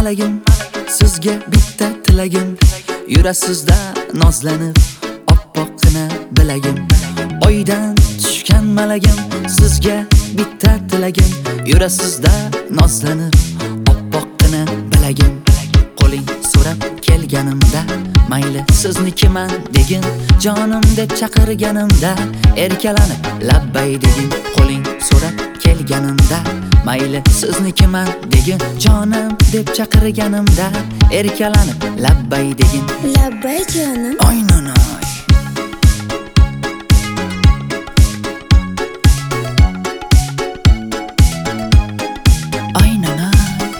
malagim, sizga bitta tilagim. Yurasizda nozlanib, oppoqqina bilagim. Oydan tushgan malagim, sizga bitta tilagim. Yurasizda nozlanib, oppoqqina bilagim. Qo'ling so'rab kelganimda, mayli siznikiman degin. Jonim deb chaqirganimda, erkalanib labbay degin. Qo'ling so'rab kelganimda, mayli siznikiman degin. Jonim deb chaqirganimda, erkalanib labbay degin. Labbay jonim. Aynan oy. Aynan oy.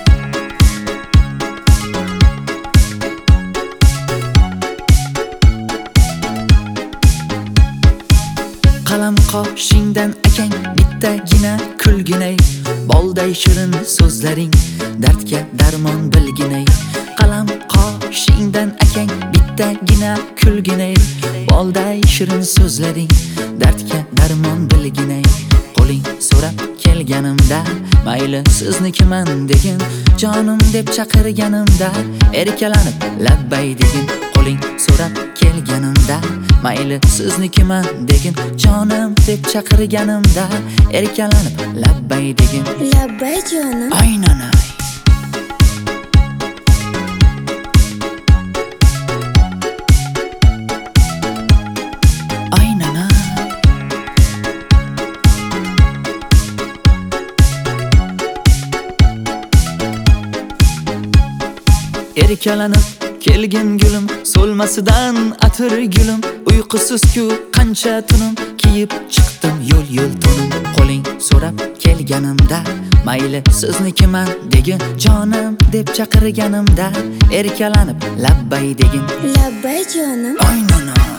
Qalam qoshingdan akang bittagina kulginay. Bolday shirin so'zlaring dardga darmon bilginay. Qalam qoshingdan akang bittagina kulginay. Bolday shirin so'zlaring dardga darmon bilginay. Qo'ling so'rab kelganimda, mayli siznikiman degin. Jonim deb chaqirganimda, erkalanib labbay degin. Qo'ling so'rab kelganimda, mayli siznikiman degin. Jonim deb chaqirganimda, erkalanib labbay degin. Labbay jonim. Aynan oy. Aynan oy. Erkalanib kelgin gulim, so'lmasidan atir gulim. Uyqusizku qancha tunim, kiyib chiqdim yo'l tunim. Qo'ling so'rab kelganimda, mayli siznikiman degin. Jonim deb chaqirganimda, erkalanib labbay degin. Labbay jonim. Aynan oy.